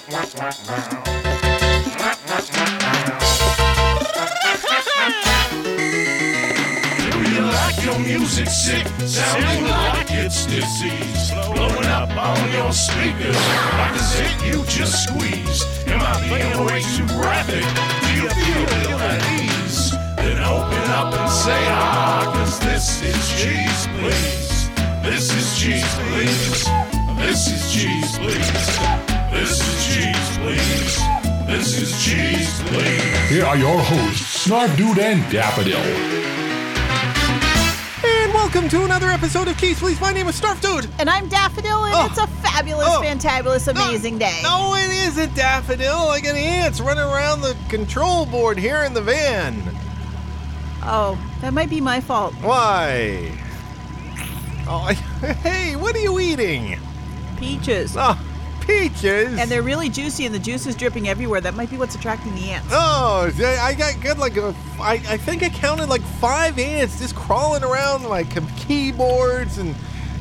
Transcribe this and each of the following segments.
Your music sick, sounding like it's disease, blowing up on your speakers like a zit you just squeezed. Am I being way too graphic? Do you feel at ease? Then open up and say cause this is cheese, please. This is cheese, please. This is cheese, please. This is cheese, please. This is cheese, please. Here are your hosts, Snarf Dude and Daffodil. Welcome to another episode of Cheese Please. My name is Snarf Dude. And I'm Daffodil, and it's a fabulous, fantabulous, amazing day. No, it isn't, Daffodil. I got ants running around the control board here in the van. Oh, that might be my fault. Why? Oh, hey, what are you eating? Peaches. Oh, peaches? And they're really juicy, and the juice is dripping everywhere. That might be what's attracting the ants. Oh, I got good, I think I counted like 5 ants just crawling around like keyboards and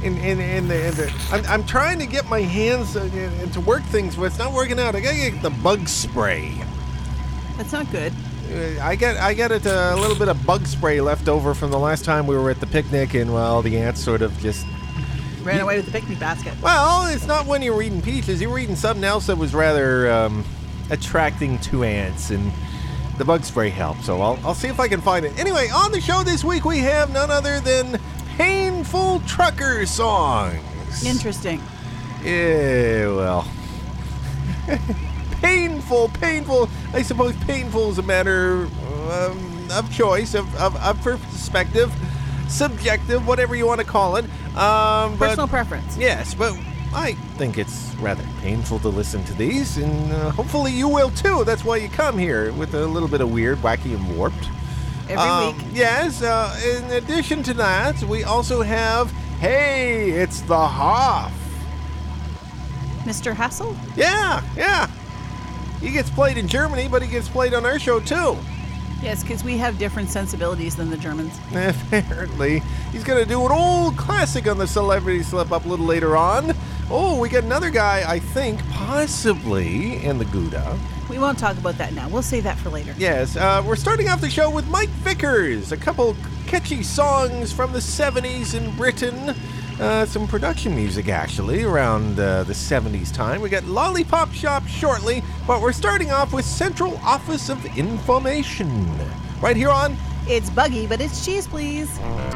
I'm trying to get my hands to work things, but it's not working out. I gotta get the bug spray. That's not good. I got a little bit of bug spray left over from the last time we were at the picnic, and well, the ants sort of just ran away with the picnic basket. Well, it's not when you were eating peaches. You were eating something else that was rather attracting to ants, and the bug spray helped. So I'll see if I can find it. Anyway, on the show this week we have none other than Painful Trucker songs. Interesting. Yeah, well. Painful. I suppose painful is a matter of choice, of perspective, subjective, whatever you want to call it. Personal preference. Yes, but I think it's rather painful to listen to these, and hopefully you will too. That's why you come here, with a little bit of weird, wacky, and warped. Every week. Yes, in addition to that, we also have, hey, it's the Hoff. Mr. Hassel? Yeah. He gets played in Germany, but he gets played on our show too. Yes, because we have different sensibilities than the Germans. Apparently. He's going to do an old classic on the Celebrity Slip Up a little later on. Oh, we got another guy, I think, possibly in the Gouda. We won't talk about that now. We'll save that for later. Yes, we're starting off the show with Mike Vickers. A couple catchy songs from the 70s in Britain. Some production music, actually, around the 70s time. We got Lollipop Shop shortly, but we're starting off with Central Office of Information. Right here on It's Buggy, but it's cheese, please.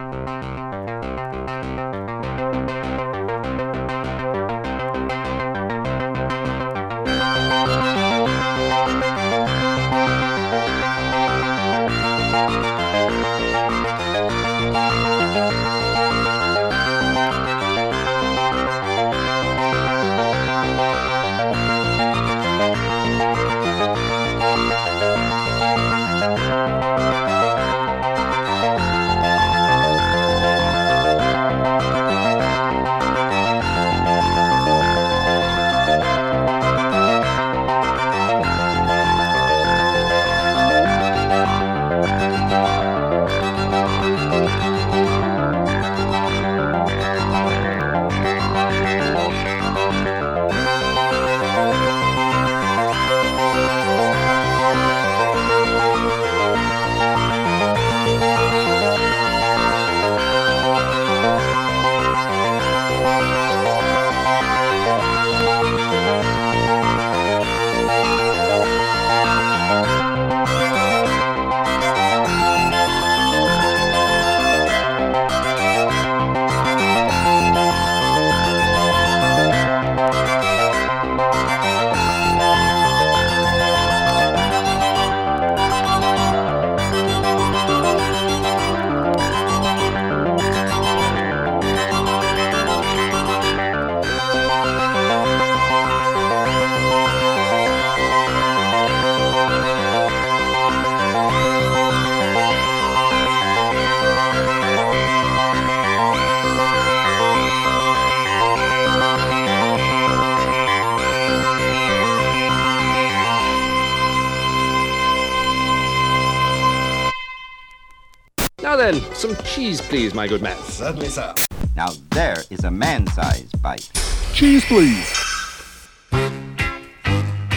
Now then, some cheese, please, my good man. Certainly, sir. Now there is a man-sized bite. Cheese, please.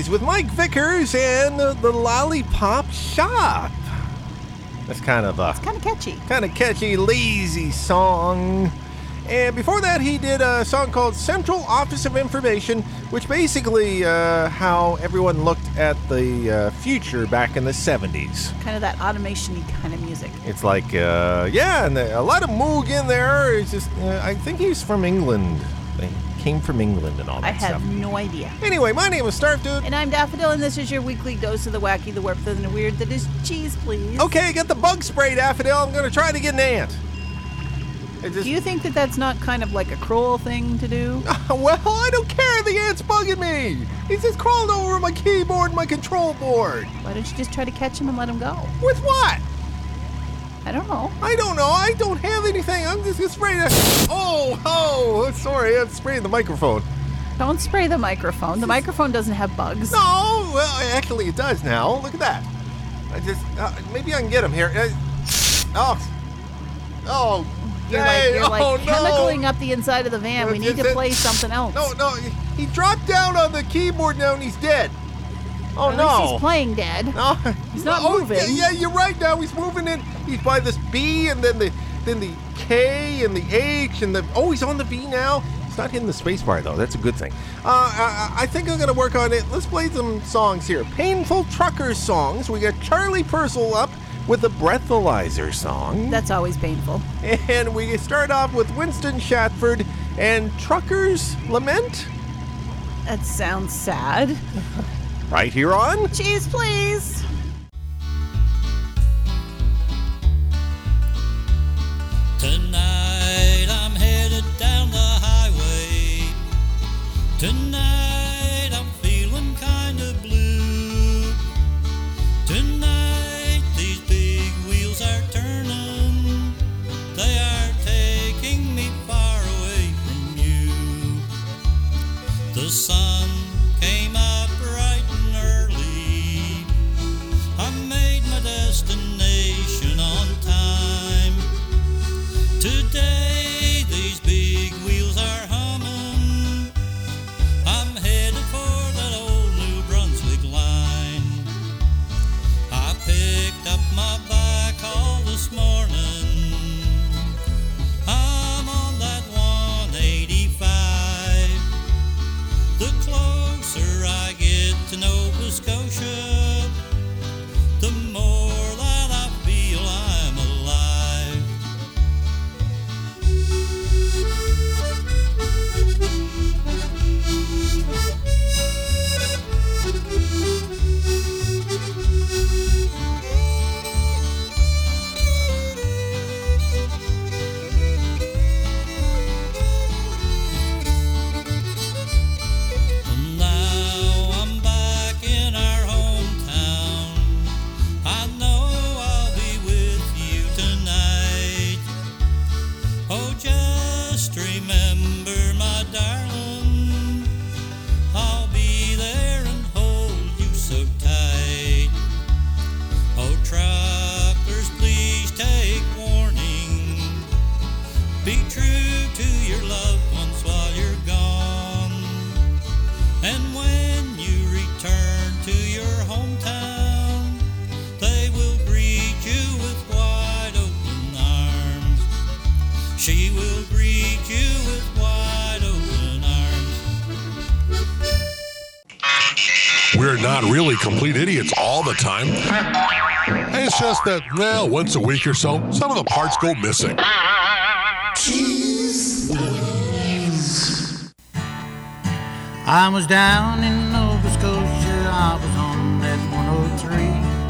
with Mike Vickers and the Lollipop Shop. That's kind of catchy, lazy song. And before that, he did a song called Central Office of Information, which basically how everyone looked at the future back in the 70s. Kind of that automation-y kind of music. It's like, and a lot of Moog in there. It's just, I think he's from England. They came from England and all that stuff. I have no idea. Anyway, my name is Starf Dude. And I'm Daffodil, and this is your weekly dose of the wacky, the warped, and the weird that is cheese, please. Okay, get the bug spray, Daffodil. I'm going to try to get an ant. Do you think that that's not kind of like a cruel thing to do? Well, I don't care. The ant's bugging me. He's just crawled over my keyboard and my control board. Why don't you just try to catch him and let him go? With what? I don't know. I don't have anything. I'm just going to spray that. Oh, sorry. I'm spraying the microphone. Don't spray the microphone. The microphone doesn't have bugs. No, well, actually it does now. Look at that. I just, maybe I can get him here. You're like chemicaling up the inside of the van. We need to play something else. No, he dropped down on the keyboard now and he's dead. Oh, At no. least he's playing dead. No. He's not moving. Yeah, you're right now. He's moving in. He's by this B and then the K and the H and he's on the V now. He's not hitting the space bar, though. That's a good thing. I think I'm going to work on it. Let's play some songs here. Painful Trucker songs. We got Charlie Purcell up with the Breathalyzer song. That's always painful. And we start off with Winston Shatford and Trucker's Lament. That sounds sad. Right here on Cheese, please. Tonight I'm headed down the highway. Tonight I'm feeling kind of blue. Tonight these big wheels are turning. They are taking me far away from you. The sun came up bright and early. I made my destination on time. Today these big wheels are humming. I'm headed for that old New Brunswick line. I picked up my bike all this morning. I'm on that 185. The closer I get to Nova Scotia, the more that I feel I'm alive. Now I'm back in our hometown. I know I'll be with you tonight. Oh, just remember, my darling, I'll be there and hold you so tight. Oh, truckers, please take warning. Be true to your loved ones while you're gone. And when you return to your hometown, they will greet you with wide open arms. She will greet you with wide open arms. We're not really complete idiots all the time. It's just that, once a week or so, some of the parts go missing. I was down in Nova Scotia, I was on that 103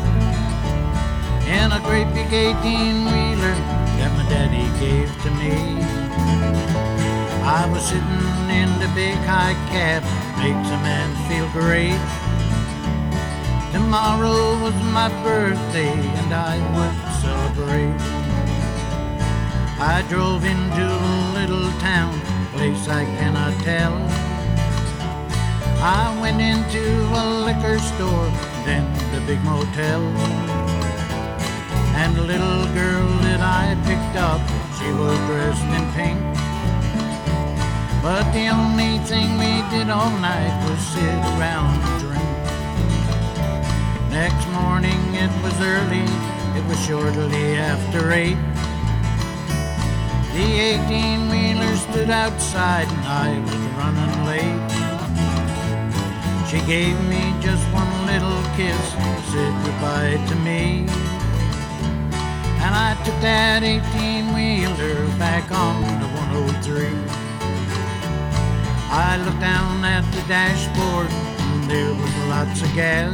in a great big 18-wheeler that my daddy gave to me. I was sitting in the big high cab, makes a man feel great. Tomorrow was my birthday and I would celebrate. I drove into a little town, place I cannot tell. I went into a liquor store, then the big motel. And the little girl that I picked up, she was dressed in pink. But the only thing we did all night was sit around and drink. Next morning it was early, it was shortly after 8. The 18-wheeler stood outside and I was running late. She gave me just one little kiss, said goodbye to me. And I took that 18-wheeler back on the 103. I looked down at the dashboard and there was lots of gas.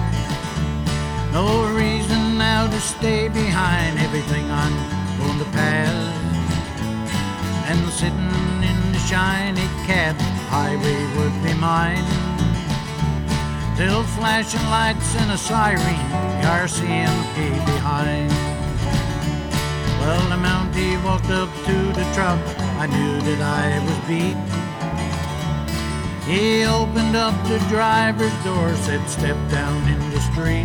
No reason now to stay behind everything I'm going to pass. And sitting in the shiny cab, highway would be mine. Till flashing lights and a siren, the RCMP behind. Well, the Mountie walked up to the truck, I knew that I was beat. He opened up the driver's door, said step down in the street.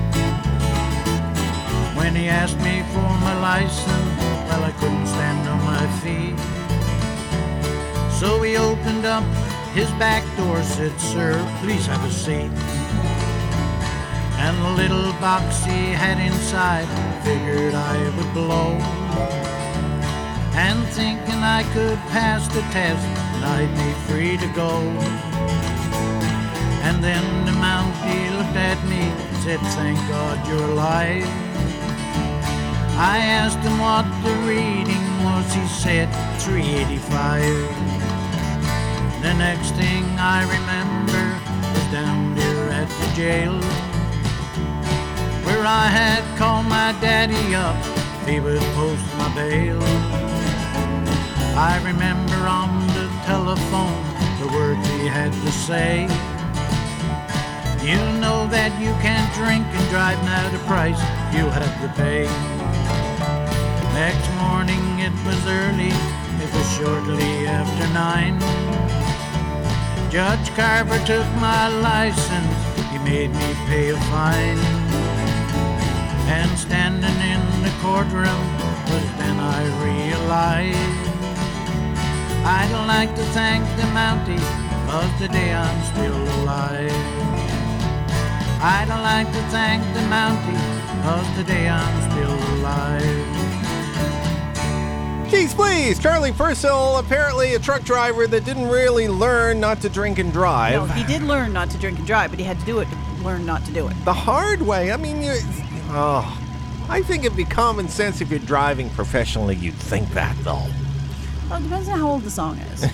When he asked me for my license, well, I couldn't stand on my feet. So he opened up his back door, said, sir, please have a seat. And the little box he had inside, figured I would blow. And thinking I could pass the test, and I'd be free to go. And then the Mountie looked at me, said, thank God you're alive. I asked him what the reading was, he said 385. The next thing I remember was down there at the jail, where I had called my daddy up, he would post my bail. I remember on the telephone the words he had to say. You know that you can't drink and drive, now the price you have to pay. Next morning it was early, it was shortly after 9. Judge Carver took my license, he made me pay a fine. And standing in the courtroom was then I realized I'd like to thank the Mountie, 'cause today I'm still alive. I'd like to thank the Mountie, 'cause today I'm still alive. Geez, please, Charlie Purcell, apparently a truck driver that didn't really learn not to drink and drive. No, he did learn not to drink and drive, but he had to do it to learn not to do it. The hard way. I mean, I think it'd be common sense if you're driving professionally, you'd think that, though. Well, it depends on how old the song is.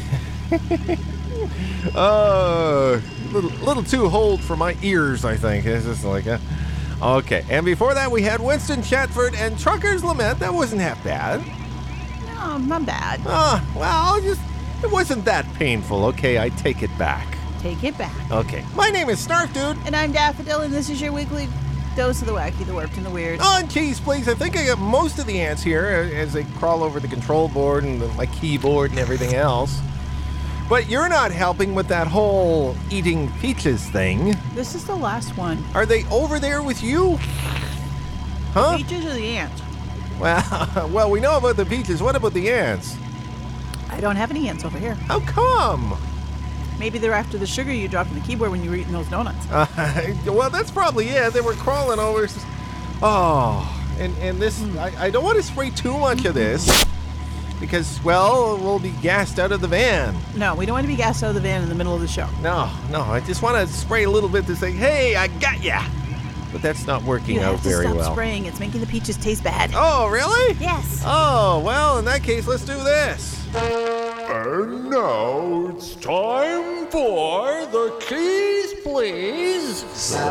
Little too old for my ears, I think. It's just like okay. And before that, we had Winston Chatford and Trucker's Lament. That wasn't half bad. No, not bad. Well, it wasn't that painful. Okay, I take it back. Take it back. Okay. My name is Snarf Dude. And I'm Daffodil, and this is your weekly dose of the wacky, the warped, and the weird. On keys, please. I think I got most of the ants here as they crawl over the control board and my keyboard and everything else. But you're not helping with that whole eating peaches thing. This is the last one. Are they over there with you? Huh? Peaches or the ants? Well, we know about the peaches. What about the ants? I don't have any ants over here. How come? Maybe they're after the sugar you dropped in the keyboard when you were eating those donuts. Well, that's probably it. They were crawling over. Oh, and this, I don't want to spray too much of this because, well, we'll be gassed out of the van. No, we don't want to be gassed out of the van in the middle of the show. No, I just want to spray a little bit to say, hey, I got ya. But that's not working out very well. You have to stop spraying. It's making the peaches taste bad. Oh, really? Yes. Oh, well, in that case, let's do this. And now it's time for the Keys Please.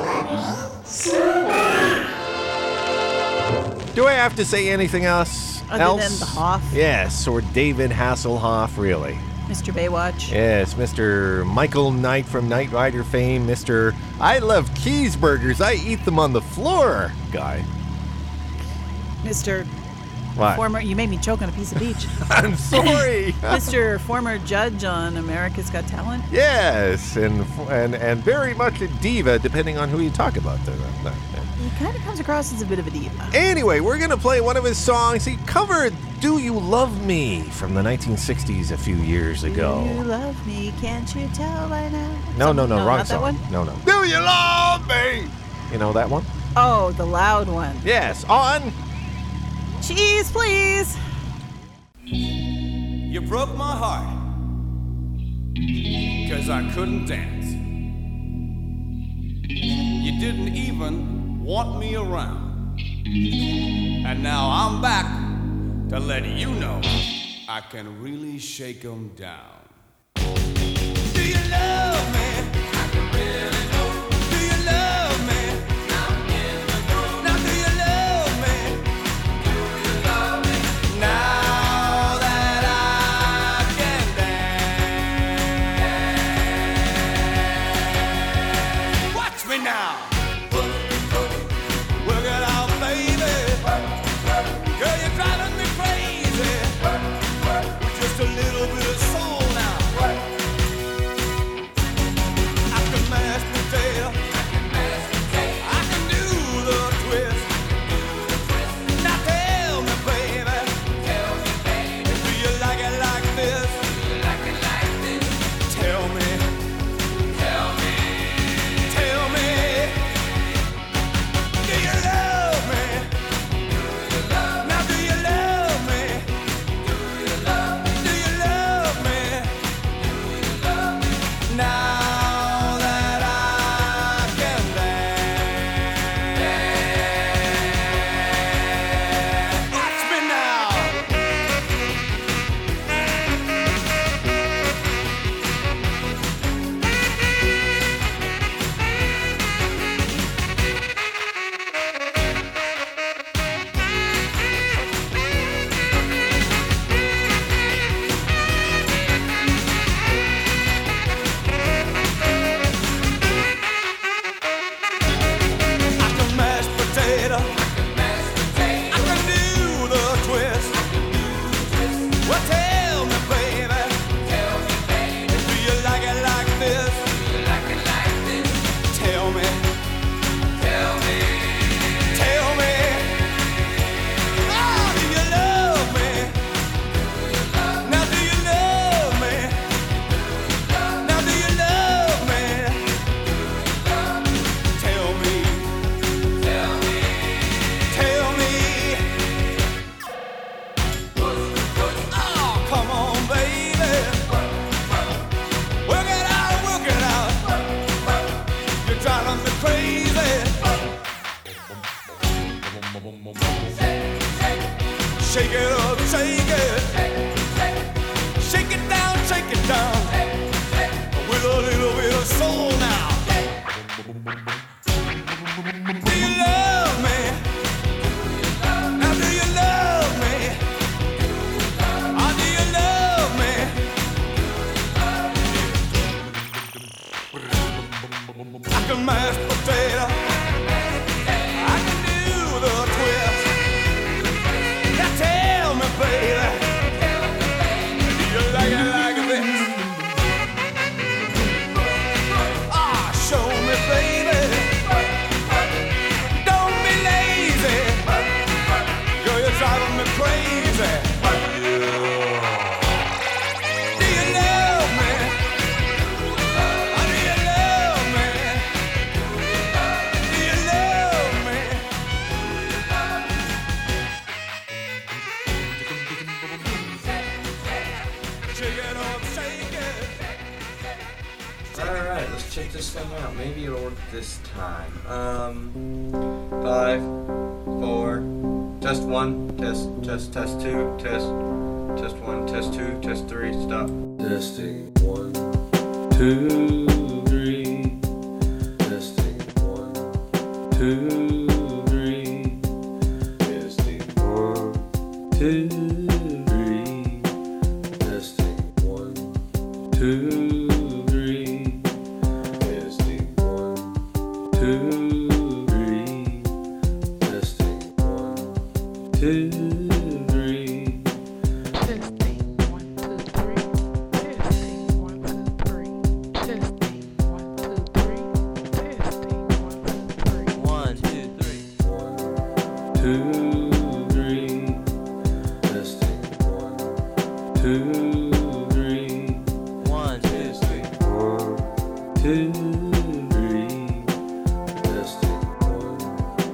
Do I have to say anything else? Other than the Hoff? Yes, or David Hasselhoff, really. Mr. Baywatch? Yes, Mr. Michael Knight from Knight Rider fame, Mr. I love cheeseburgers, I eat them on the floor guy. Mr. What? Former, you made me choke on a piece of peach. I'm sorry. Mr. Former judge on America's Got Talent? Yes, and very much a diva, depending on who you talk about. He kind of comes across as a bit of a diva. Anyway, we're going to play one of his songs. He covered Do You Love Me from the 1960s a few years ago. Do you love me? Can't you tell by now? No, wrong not song. That one? No. Do you love me? You know that one? Oh, the loud one. Yes, on. Cheese, please. You broke my heart, 'cause I couldn't dance. You didn't even want me around. And now I'm back to let you know I can really shake 'em down. Do you love me? I can really know. Do you love me? I'm in the know. Now do you love me? Do you love me? Now that I can dance. Watch me now. Work it out, baby. Girl, you're driving me crazy. With just a little bit of soul now. I can mash potato. I can do the twist. Now tell me, baby. Do you like it like this? Tell me. Tell me. Do you love me? Now do you love me? Do you love me? Now that I can dance. Watch me now. I can mash potato. I can do the twist. Well, tell me, baby. Do you like it like this? Tell me. Oh, do you love me? Now do you love me? Now do you love me? Tell me. Oh, come on, baby. Work it out. You're driving me crazy. Shake it up, shake it. Shake it down. With a little bit of soul now. Do you love me? Now do you love me? Oh, do you love me? I can mash potato. I can do the twist. Now tell me, baby. Do you like it like this? Ah, show me, baby. Don't be lazy. Girl, you're driving me crazy. Do you love me? Oh, do you love me? Do you love me? Shake it up, shake it. Alright, let's check this thing out. Maybe it'll work this time. 5, 4, test 1, test 2, test 1, test 2, test 3, stop. Testing 1, 2, 3. Testing 1, 2, 3. Testing 1, 2, 3. Testing 1, 2, 3. Testing 1, 2, 3. Testing 1, 2, 3. Testing 1, 2, 3. Testing 1, 2, 3. Testing 1, 2, 3. Testing 1, 2, 3. 1, 2, 3. Testing 1, 2, 3. 1, 2, 3. 1, 2, 3. Testing 1,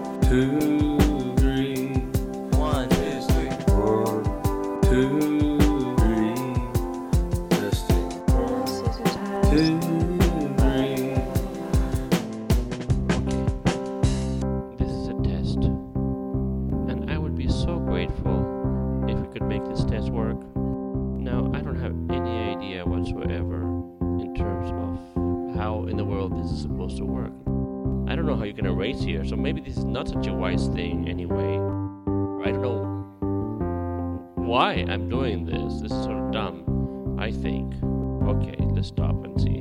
race here, so maybe this is not such a wise thing anyway. I don't know why I'm doing this. This is sort of dumb, I think. Okay, let's stop and see.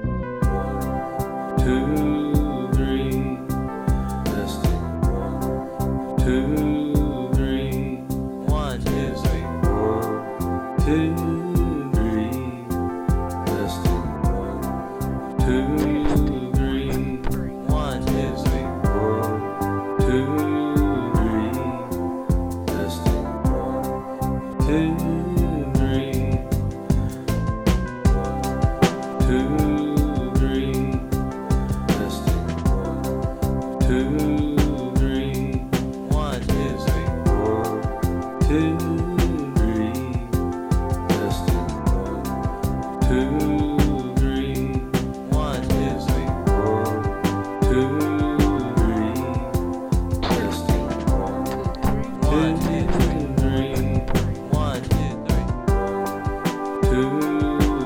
1, 2, 3. Testing. 1, 2, 3. 1, 2, 3. 1, 2, 3. Testing. 1, 2, 3. 1, 2, 3. 1, 2, 3. Testing. 1, 2, 3. 2, 3. Testing. 1, 2, 3. 1, 2, 3. 1, 2, 3. Testing. 1, 2, 3. 1, 2, 3. 1, 2, 3. Testing. 1, 2, 3. 1, 2, 3. 2, 3.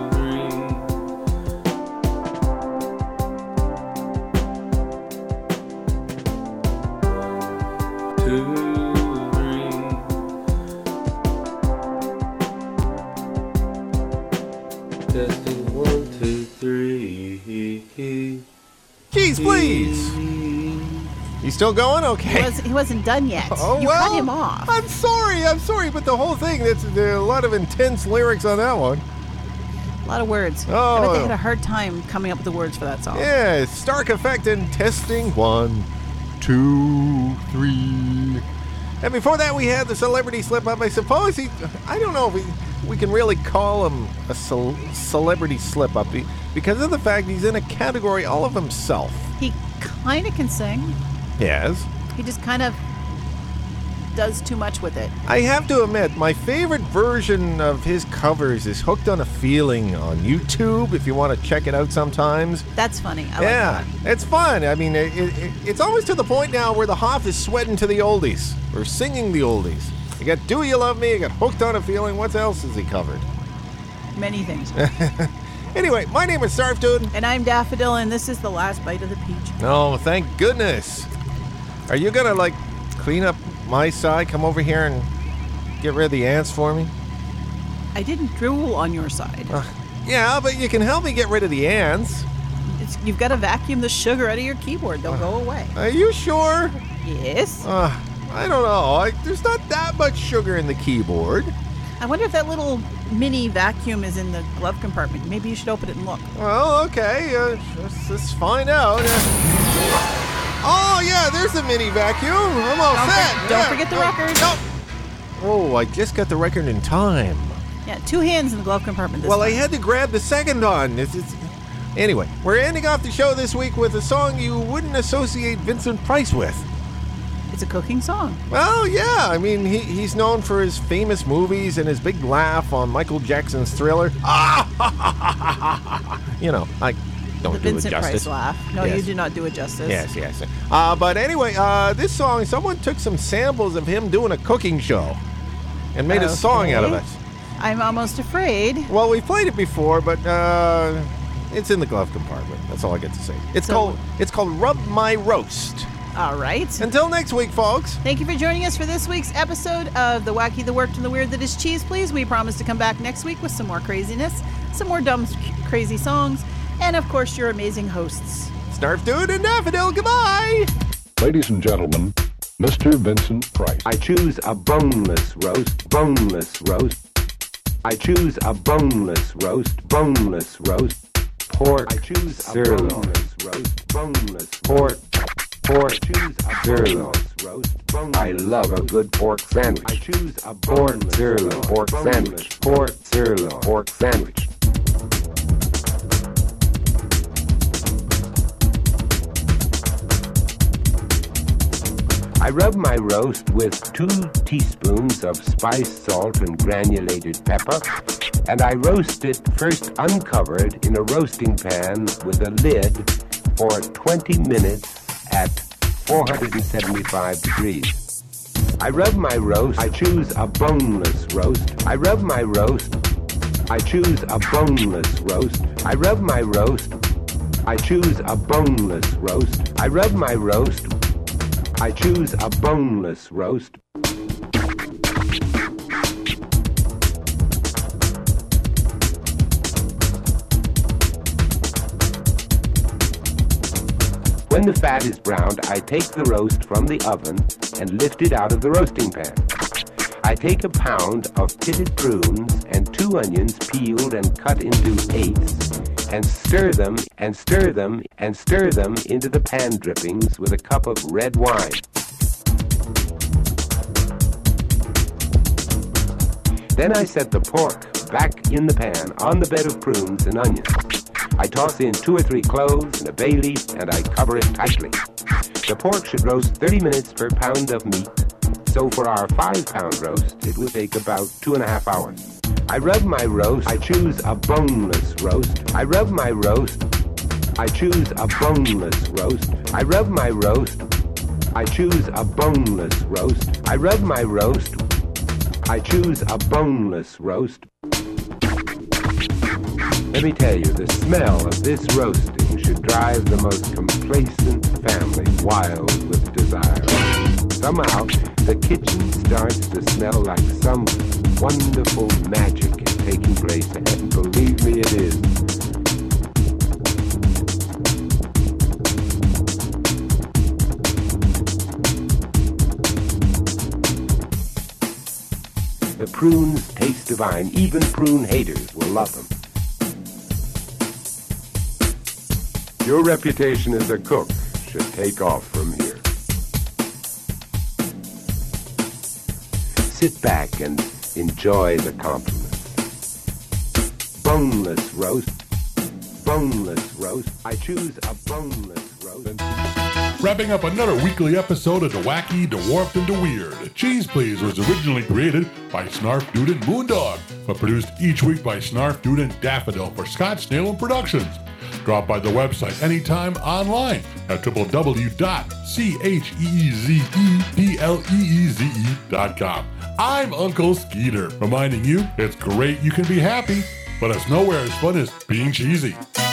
Testing 1, 2, 3. Keys, please. You still going? Okay. He wasn't done yet. Oh, you well, cut him off. I'm sorry, but the whole thing, there are a lot of intense lyrics on that one. A lot of words. Oh. I bet they had a hard time coming up with the words for that song. Yeah, Stark Effect and Testing 1, 2, 3. And before that, we had the Celebrity Slip Up. I suppose I don't know if we can really call him a celebrity slip up because of the fact he's in a category all of himself. He kind of can sing. Yes. He just kind of does too much with it. I have to admit, my favorite version of his covers is Hooked on a Feeling on YouTube, if you want to check it out sometimes. That's funny. I like that. It's fun. I mean, it's almost to the point now where the Hoff is sweating to the oldies, or singing the oldies. You got Do You Love Me, you got Hooked on a Feeling, what else has he covered? Many things. Anyway, my name is Sarf Dude. And I'm Daffodil, and this is the last bite of the peach. Oh, thank goodness. Are you going to, clean up my side, come over here and get rid of the ants for me? I didn't drool on your side. Yeah, but you can help me get rid of the ants. You've got to vacuum the sugar out of your keyboard. They'll go away. Are you sure? Yes. I don't know. There's not that much sugar in the keyboard. I wonder if that little mini vacuum is in the glove compartment. Maybe you should open it and look. Well, okay. Let's find out. Oh, yeah, there's a mini vacuum. I'm all set. Don't forget the record. No. Oh, I just got the record in time. Yeah, 2 hands in the glove compartment this Well, time. I had to grab the second one. Anyway, we're ending off the show this week with a song you wouldn't associate Vincent Price with. It's a cooking song. Well, yeah. I mean, he's known for his famous movies and his big laugh on Michael Jackson's Thriller. You know, I don't do it Vincent justice. Price laugh. No, Yes. you do not do it justice. Yes. But anyway, this song, someone took some samples of him doing a cooking show and made a song out of it. I'm almost afraid. Well, we played it before, but it's in the glove compartment. That's all I get to say. It's called Rub My Roast. All right. Until next week, folks. Thank you for joining us for this week's episode of The Wacky, the Warped, and the Weird That Is Cheese Please. We promise to come back next week with some more craziness, some more dumb, crazy songs, and of course, your amazing hosts. Snarf Dude and Daffodil, goodbye! Ladies and gentlemen, Mr. Vincent Price. I choose a boneless roast, boneless roast. I choose a boneless roast, boneless roast. Pork, I choose a boneless roast, boneless pork. Pork, choose a boneless roast, boneless. I love a good pork sandwich. I choose a pork sirloin pork sandwich. Pork sirloin pork sandwich. I rub my roast with 2 teaspoons of spiced salt and granulated pepper, and I roast it first uncovered in a roasting pan with a lid for 20 minutes at 475 degrees. I rub my roast. I choose a boneless roast. I rub my roast. I choose a boneless roast. I rub my roast. I choose a boneless roast. I rub my roast. I choose a boneless roast. When the fat is browned, I take the roast from the oven and lift it out of the roasting pan. I take a pound of pitted prunes and 2 onions peeled and cut into eighths and stir them and stir them and stir them into the pan drippings with a cup of red wine. Then I set the pork back in the pan on the bed of prunes and onions. I toss in 2 or 3 cloves and a bay leaf, and I cover it tightly. The pork should roast 30 minutes per pound of meat, so for our 5-pound roast, it will take about 2.5 hours. I rub my roast. I choose a boneless roast. I rub my roast. I choose a boneless roast. I rub my roast. I choose a boneless roast. I rub my roast. I choose a boneless roast. Let me tell you, the smell of this roasting should drive the most complacent family wild with desire. Somehow, the kitchen starts to smell like some wonderful magic is taking place, and believe me, it is. The prunes taste divine. Even prune haters will love them. Your reputation as a cook should take off from here. Sit back and enjoy the compliments. Boneless roast. Boneless roast. I choose a boneless roast. Wrapping up another weekly episode of The Wacky, The Warped, and The Weird. Cheese Please was originally created by Snarf Dude and Moondog, but produced each week by Snarf Dude and Daffodil for Scott Snalen Productions. Drop by the website anytime online at www.cheezepleeze.com. I'm Uncle Skeeter, reminding you it's great you can be happy, but it's nowhere as fun as being cheesy.